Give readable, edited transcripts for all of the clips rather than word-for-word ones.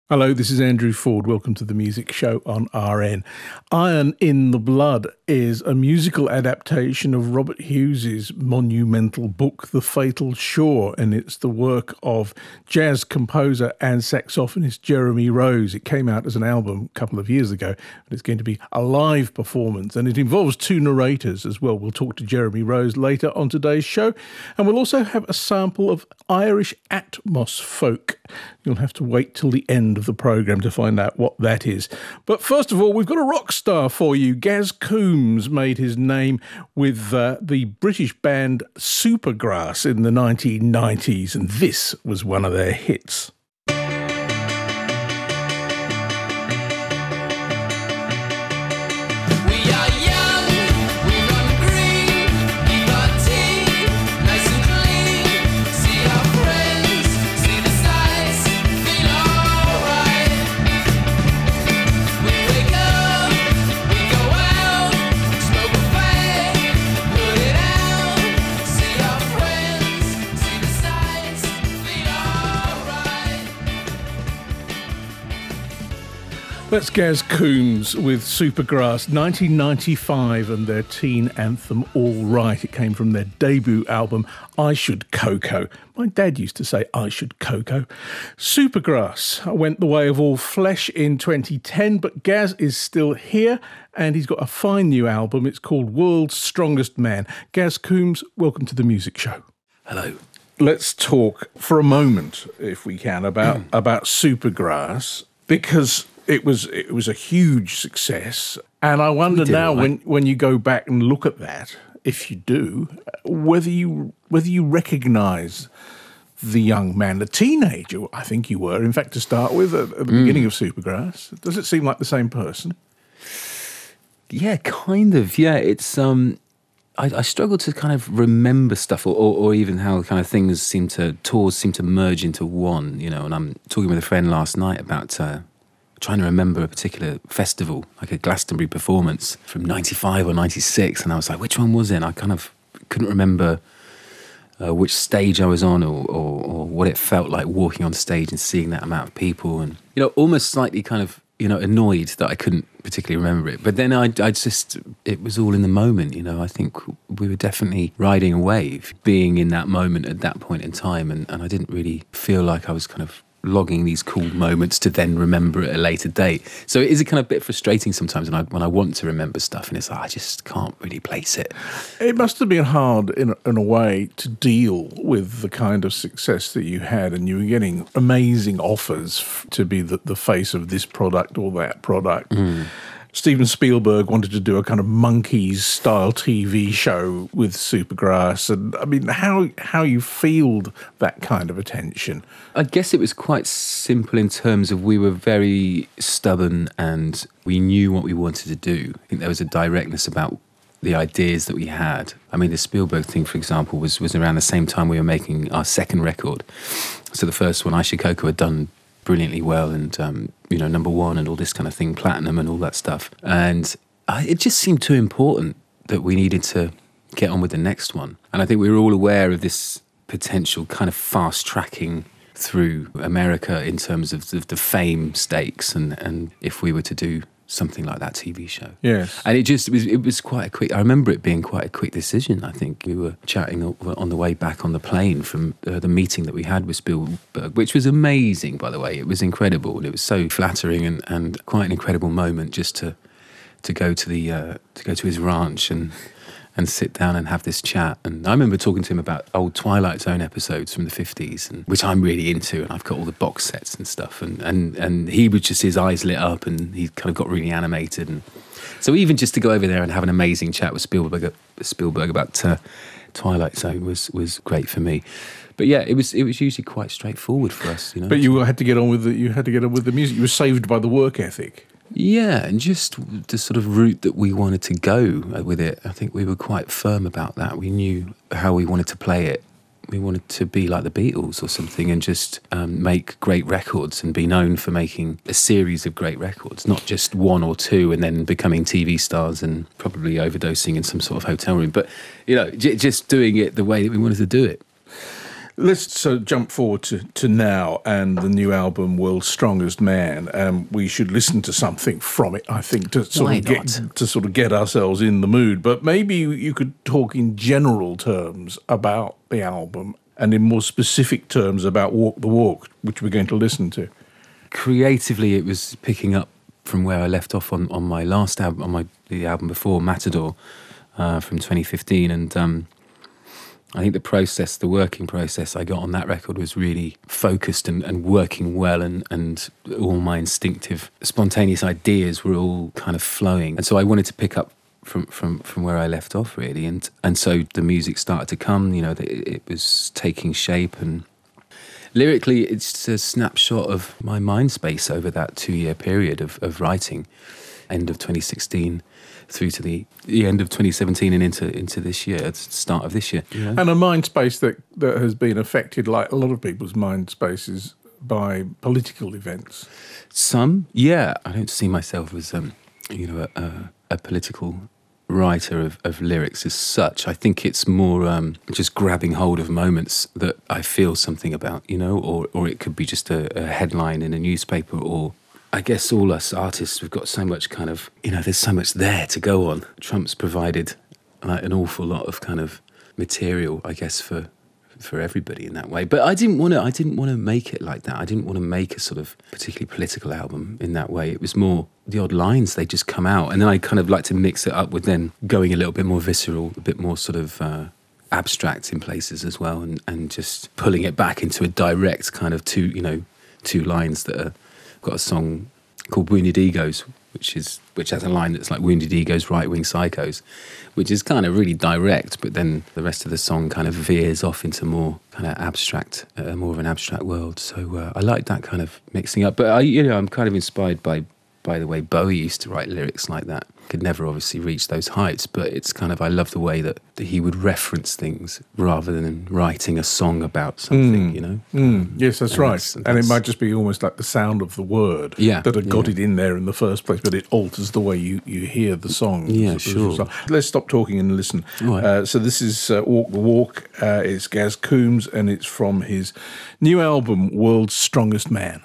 Hello, this is Andrew Ford. Welcome to the Music Show on RN. Iron in the Blood is a musical adaptation of Robert Hughes's monumental book, The Fatal Shore, and it's the work of jazz composer and saxophonist Jeremy Rose. It came out as an album a couple of years ago, but it's going to be a live performance, and it involves two narrators as well. We'll talk to Jeremy Rose later on today's show, and we'll also have a sample of Irish Atmos folk. You'll have to wait till the end of the programme to find out what that is. But first of all, we've got a rock star for you. Gaz Coombs made his name with the British band Supergrass in the 1990s, and this was one of their hits. That's Gaz Coombs with Supergrass, 1995, and their teen anthem, All Right. It came from their debut album, I Should Coco. My dad used to say, I Should Coco. Supergrass went the way of All Flesh in 2010, but Gaz is still here, and he's got a fine new album. It's called World's Strongest Man. Gaz Coombs, welcome to the Music Show. Hello. Let's talk for a moment, if we can, about Supergrass, because it was a huge success, and I wonder now when you go back and look at that, if you do, whether you recognise the young man, the teenager I think you were, in fact, to start with at the beginning of Supergrass. Does it seem like the same person? Yeah, kind of. Yeah, it's I struggle to kind of remember stuff, or even how kind of tours seem to merge into one. You know, and I'm talking with a friend last night about trying to remember a particular festival, like a Glastonbury performance from 95 or 96, and I was like, which one was it? And I kind of couldn't remember which stage I was on or what it felt like walking on stage and seeing that amount of people, and, you know, almost slightly kind of, you know, annoyed that I couldn't particularly remember it. But then it was all in the moment, you know. I think we were definitely riding a wave, being in that moment at that point in time, and I didn't really feel like I was kind of logging these cool moments to then remember at a later date. So it is a kind of bit frustrating sometimes when I want to remember stuff, and it's like, I just can't really place it. It must have been hard in a way to deal with the kind of success that you had, and you were getting amazing offers to be the face of this product or that product. Steven Spielberg wanted to do a kind of Monkees-style TV show with Supergrass. And, I mean, how you field that kind of attention? I guess it was quite simple in terms of we were very stubborn and we knew what we wanted to do. I think there was a directness about the ideas that we had. I mean, the Spielberg thing, for example, was around the same time we were making our second record. So the first one, I Should Coco, had done brilliantly well, and you know, #1 and all this kind of thing, platinum and all that stuff, and it just seemed too important that we needed to get on with the next one. And I think we were all aware of this potential kind of fast tracking through America in terms of the fame stakes, and if we were to do something like that TV show. Yes. And it was quite a quick, I remember it being quite a quick decision. I think we were chatting on the way back on the plane from the meeting that we had with Spielberg, which was amazing, by the way. It was incredible, and it was so flattering and quite an incredible moment just to go to his ranch and sit down and have this chat. And I remember talking to him about old Twilight Zone episodes from the 50s, which I'm really into, and I've got all the box sets and stuff. And he would just, his eyes lit up, and he kind of got really animated. And so even just to go over there and have an amazing chat with Spielberg about Twilight Zone was great for me. But yeah, it was usually quite straighthtforward for us, you know. But you had to get on with the music. You were saved by the work ethic. Yeah, and just the sort of route that we wanted to go with it, I think we were quite firm about that. We knew how we wanted to play it. We wanted to be like the Beatles or something, and just make great records and be known for making a series of great records, not just one or two and then becoming TV stars and probably overdosing in some sort of hotel room. But, you know, just doing it the way that we wanted to do it. Let's jump forward to now and the new album, World's Strongest Man. We should listen to something from it, I think, to sort of get ourselves in the mood. But maybe you could talk in general terms about the album and in more specific terms about Walk the Walk, which we're going to listen to. Creatively, it was picking up from where I left off on my last album, on the album before, Matador, from 2015, and I think the working process I got on that record was really focused and working well, and all my instinctive, spontaneous ideas were all kind of flowing. And so I wanted to pick up from where I left off, really. And so the music started to come, it was taking shape. And lyrically, it's a snapshot of my mind space over that 2-year period of writing, end of 2016 through to the end of 2017 and into this year, the start of this year. Yeah. And a mind space that has been affected, like a lot of people's mind spaces, by political events. Some, yeah. I don't see myself as a political writer of lyrics as such. I think it's more just grabbing hold of moments that I feel something about, or it could be just a headline in a newspaper, or I guess all us artists, we've got so much kind of, there's so much there to go on. Trump's provided an awful lot of kind of material, I guess, for everybody in that way. But I didn't want to make it like that. I didn't want to make a sort of particularly political album in that way. It was more the odd lines, they just come out. And then I kind of like to mix it up with then going a little bit more visceral, a bit more sort of abstract in places as well, and just pulling it back into a direct kind of two lines that are got a song called Wounded Egos, which has a line that's like Wounded Egos, Right-Wing Psychos, which is kind of really direct, but then the rest of the song kind of veers off into more kind of abstract, more of an abstract world. So I like that kind of mixing up. But I'm kind of inspired by the way Bowie used to write lyrics like that. Could never obviously reach those heights, but it's kind of, I love the way that he would reference things rather than writing a song about something, Yes, that's right. And it might just be almost like the sound of the word that had got it in there in the first place, but it alters the way you hear the song. Yeah, sure. Let's stop talking and listen. Right. So this is Walk the Walk. It's Gaz Coombs, and it's from his new album, World's Strongest Man.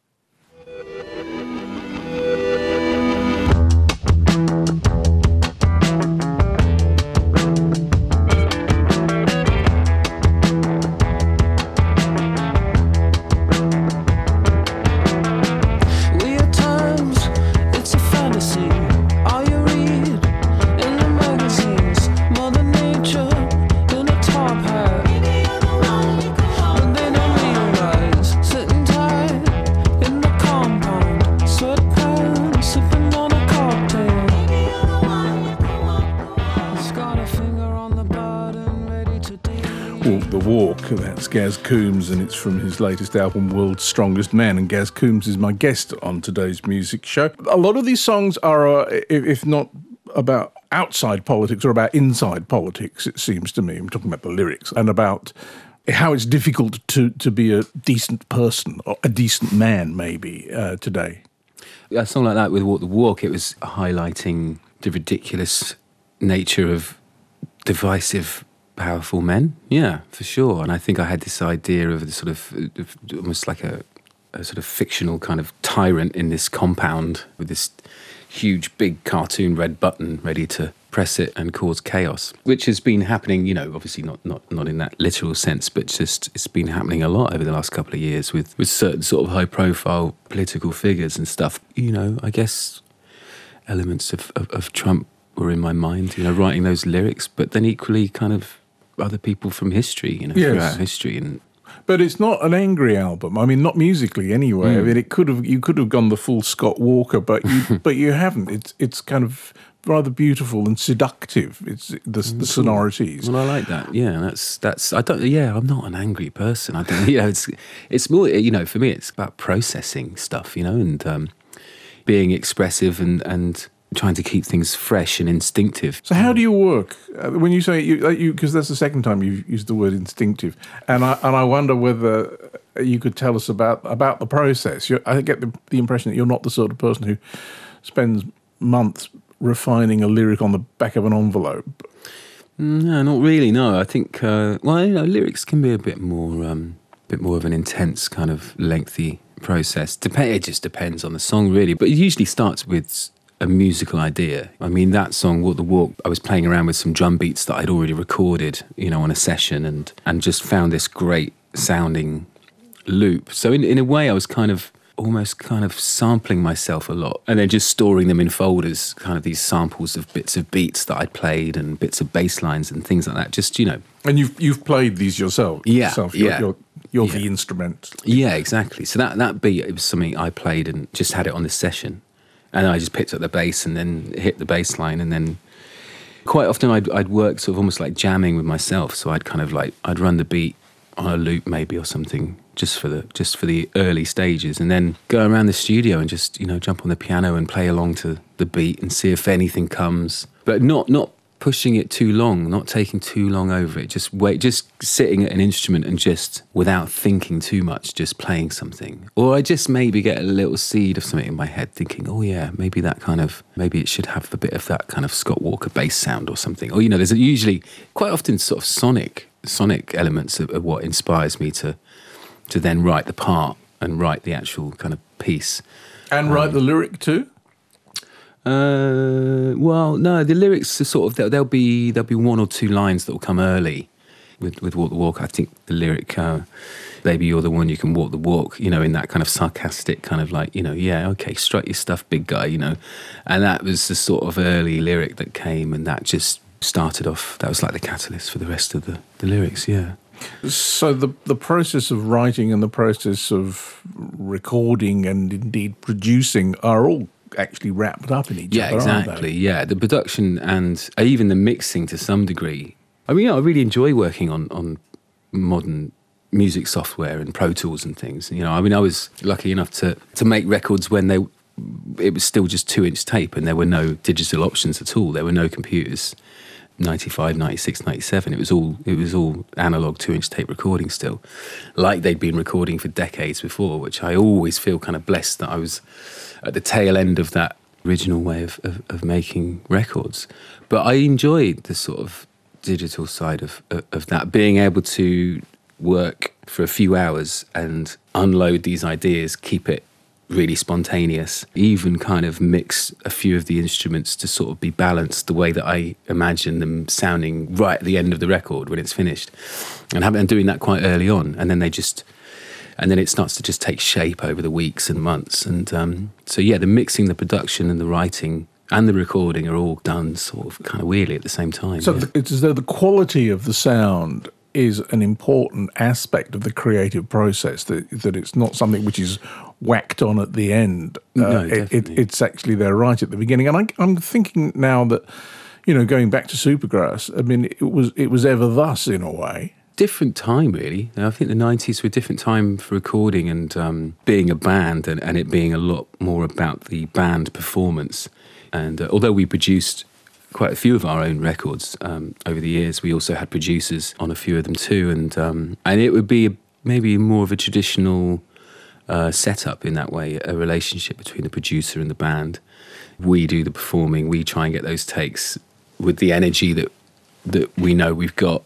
Walk the Walk, that's Gaz Coombs, and it's from his latest album, World's Strongest Man, and Gaz Coombs is my guest on today's music show. A lot of these songs are, if not about outside politics, or about inside politics, it seems to me. I'm talking about the lyrics, and about how it's difficult to be a decent person, or a decent man, maybe, today. A song like that with Walk the Walk, it was highlighting the ridiculous nature of divisive, powerful men. Yeah, for sure. And I think I had this idea of the sort of almost like a sort of fictional kind of tyrant in this compound with this huge, big cartoon red button ready to press it and cause chaos, which has been happening, obviously not in that literal sense, but just it's been happening a lot over the last couple of years with certain sort of high-profile political figures and stuff. I guess elements of Trump were in my mind, writing those lyrics, but then equally kind of other people from history, throughout history. But it's not an angry album. I mean, not musically anyway. I mean, you could have gone the full Scott Walker, but you haven't. It's kind of rather beautiful and seductive. It's the sonorities. Well, I like that. Yeah, that's. I don't. Yeah, I'm not an angry person. I don't. It's more. For me, it's about processing stuff. And being expressive and trying to keep things fresh and instinctive. So how do you work when you say you? Because that's the second time you've used the word instinctive, and I wonder whether you could tell us about the process. I get the impression that you're not the sort of person who spends months refining a lyric on the back of an envelope. No, not really. No, I think lyrics can be a bit more of an intense kind of lengthy process. It just depends on the song, really. But it usually starts with a musical idea. I mean, that song, Walk the Walk, I was playing around with some drum beats that I'd already recorded, on a session, and just found this great sounding loop. So in a way, I was almost sampling myself a lot, and then just storing them in folders, kind of these samples of bits of beats that I'd played and bits of bass lines and things like that. Just, And you've played these yourself? Yeah, You're the instrument. Yeah, exactly. So that beat, it was something I played and just had it on this session. And I just picked up the bass and then hit the bass line, and then quite often I'd work sort of almost like jamming with myself. So I'd run the beat on a loop maybe or something just for the early stages, and then go around the studio and just jump on the piano and play along to the beat and see if anything comes, but not pushing it too long, not taking too long over it. Just sitting at an instrument and just without thinking too much, just playing something. Or I just maybe get a little seed of something in my head, thinking, oh yeah, maybe it should have a bit of that kind of Scott Walker bass sound or something. Or there's usually quite often sort of sonic elements of what inspires me to then write the part and write the actual kind of piece. And write the lyric too? Well, no, the lyrics are sort of, there'll be one or two lines that will come early with Walk the Walk. I think the lyric, baby, you're the one, you can walk the walk, in that kind of sarcastic kind of like, yeah, okay, strut your stuff, big guy, And that was the sort of early lyric that came, and that just started off, that was like the catalyst for the rest of the lyrics, yeah. So the process of writing and the process of recording and indeed producing are all actually wrapped up in each other, exactly. Aren't they? Yeah, the production and even the mixing to some degree. I mean, I really enjoy working on modern music software and Pro Tools and things. I was lucky enough to make records when it was still just 2-inch tape and there were no digital options at all. There were no computers. 95, 96, 97, it was all analog 2-inch tape recording still, like they'd been recording for decades before, which I always feel kind of blessed that I was at the tail end of that original way of making records. But I enjoyed the sort of digital side of that, being able to work for a few hours and unload these ideas, keep it really spontaneous, even kind of mix a few of the instruments to sort of be balanced the way that I imagine them sounding right at the end of the record when it's finished, and doing that quite early on, and then it starts to just take shape over the weeks and months, and so yeah, the mixing, the production, and the writing and the recording are all done sort of kind of weirdly at the same time. So it's as though the quality of the sound is an important aspect of the creative process, that it's not something which is whacked on at the end. No, definitely. It's actually there right at the beginning. And I'm thinking now that, going back to Supergrass, I mean, it was ever thus in a way. Different time, really. I think the 90s were a different time for recording and being a band, and it being a lot more about the band performance. And although we produced quite a few of our own records over the years, we also had producers on a few of them too, and it would be maybe more of a traditional setup in that way, a relationship between the producer and the band. We do the performing, we try and get those takes with the energy that we know we've got,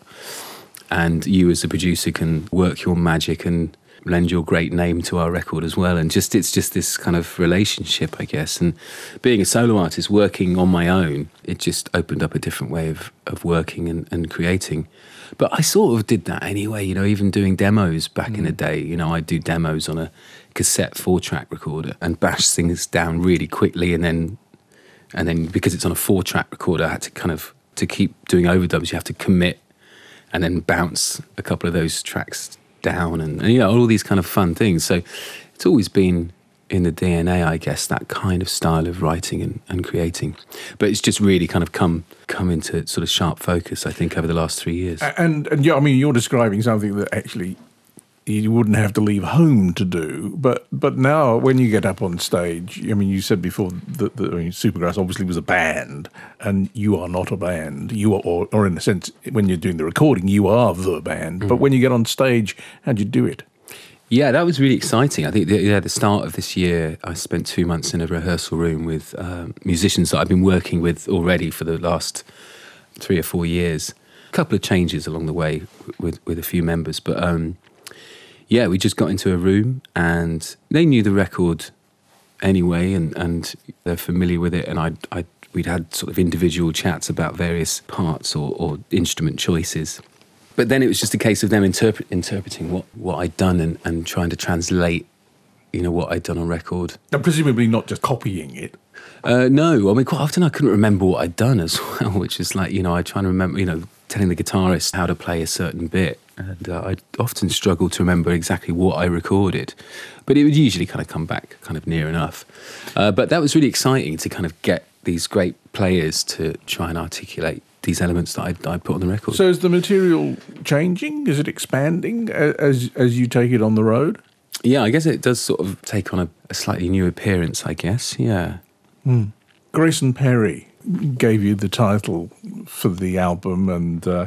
and you as a producer can work your magic and lend your great name to our record as well. And it's just this kind of relationship, I guess. And being a solo artist, working on my own, it just opened up a different way of working and creating. But I sort of did that anyway, even doing demos back in the day. I'd do demos on a cassette 4-track recorder and bash things down really quickly, and then because it's on a 4-track recorder, I had to keep doing overdubs. You have to commit and then bounce a couple of those tracks down, and all these kind of fun things. So it's always been in the DNA, I guess, that kind of style of writing and creating. But it's just really kind of come into sort of sharp focus, I think, over the last 3 years. And yeah, I mean, you're describing something that actually you wouldn't have to leave home to do. But now, when you get up on stage, I mean, you said before that Supergrass obviously was a band, and you are not a band. You are, or in a sense, when you're doing the recording, you are the band. Mm. But when you get on stage, how do you do it? Yeah, that was really exciting. I think the start of this year, I spent 2 months in a rehearsal room with musicians that I've been working with already for the last 3 or 4 years. couple of changes along the way with a few members, but yeah, we just got into a room and they knew the record anyway, and they're familiar with it, and we'd had sort of individual chats about various parts or instrument choices. But then it was just a case of them interpreting what I'd done and trying to translate, what I'd done on record. And presumably not just copying it. No, I mean, quite often I couldn't remember what I'd done as well, which is like, I try to remember, telling the guitarist how to play a certain bit. And I'd often struggle to remember exactly what I recorded. But it would usually kind of come back kind of near enough. But that was really exciting to kind of get these great players to try and articulate these elements that I'd put on the record. So is the material changing? Is it expanding as you take it on the road? Yeah, I guess it does sort of take on a slightly new appearance, I guess, yeah. Grayson Perry gave you the title for the album and the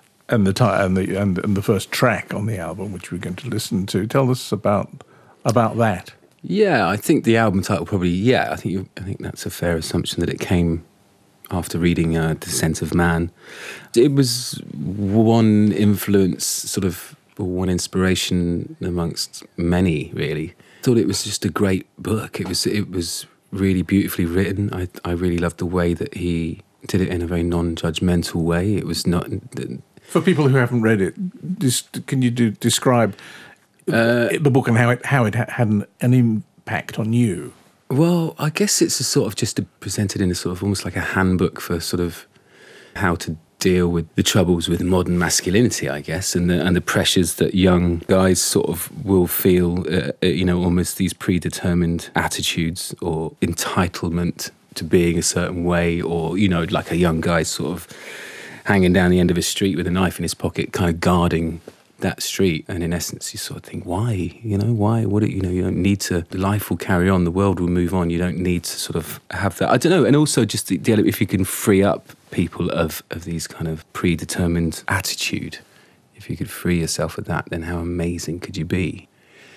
first track on the album, which we're going to listen to. Tell us about that. Yeah, I think the album title probably. I think that's a fair assumption that it came after reading Descent of Man. It was one influence, sort of one inspiration amongst many. Really, thought it was just a great book. It was really beautifully written. I really loved the way that he did it in a very non-judgmental way. It was not. For people who haven't read it, can you describe the book and how it had an impact on you? Well, I guess it's a sort of just presented in a sort of almost like a handbook for sort of how to deal with the troubles with modern masculinity, I guess, and the pressures that young guys sort of will feel, almost these predetermined attitudes or entitlement to being a certain way, or, like a young guy sort of hanging down the end of a street with a knife in his pocket, kind of guarding that street. And in essence, you sort of think, why? Why? You don't need to. Life will carry on. The world will move on. You don't need to sort of have that. I don't know. And also just the if you can free up people of these kind of predetermined attitude, if you could free yourself of that, then how amazing could you be?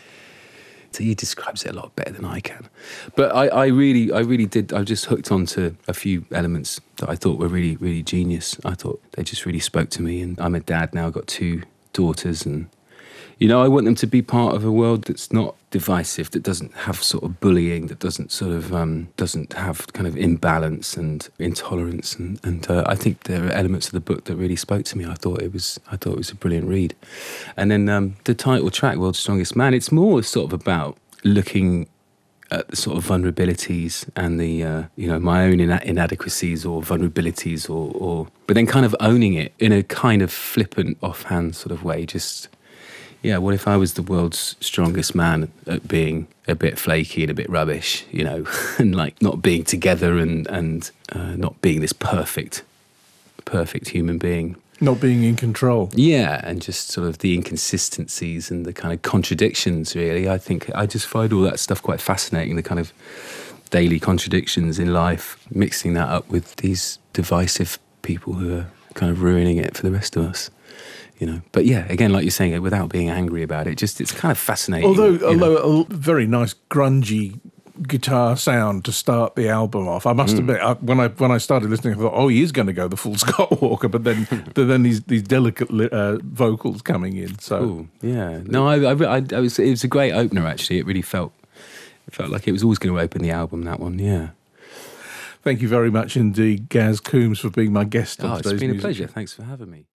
So he describes it a lot better than I can. But I really did. I just hooked onto a few elements that I thought were really, really genius. I thought they just really spoke to me. And I'm a dad now. I've got 2 daughters, and I want them to be part of a world that's not divisive, that doesn't have sort of bullying, that doesn't sort of doesn't have kind of imbalance and intolerance, and I think there are elements of the book that really spoke to me. I thought it was a brilliant read. And then the title track, World's Strongest Man, it's more sort of about looking at the sort of vulnerabilities and the my own inadequacies or vulnerabilities, or but then kind of owning it in a kind of flippant, offhand sort of way. Just what if I was the world's strongest man at being a bit flaky and a bit rubbish, and like not being together and not being this perfect human being. Not being in control. Yeah, and just sort of the inconsistencies and the kind of contradictions, really. I think I just find all that stuff quite fascinating, the kind of daily contradictions in life, mixing that up with these divisive people who are kind of ruining it for the rest of us. But yeah, again, like you're saying, without being angry about it, it's kind of fascinating. Although a very nice grungy guitar sound to start the album off. I must admit, when I started listening, I thought, he is going to go the full Scott Walker, but then these delicate vocals coming in. So cool. Yeah, no, it was a great opener. Actually, it really felt like it was always going to open the album. That one, yeah. Thank you very much indeed, Gaz Coombs, for being my guest on today's It's been music. a pleasure. Thanks for having me.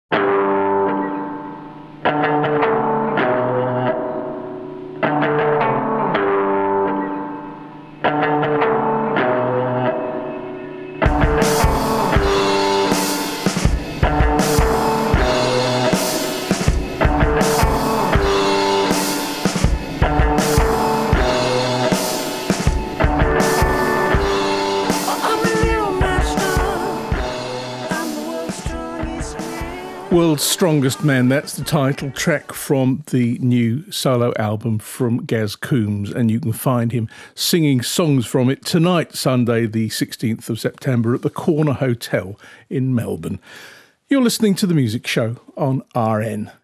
World's Strongest Man, that's the title track from the new solo album from Gaz Coombs, and you can find him singing songs from it tonight, Sunday the 16th of September at the Corner Hotel in Melbourne. You're listening to The Music Show on RN.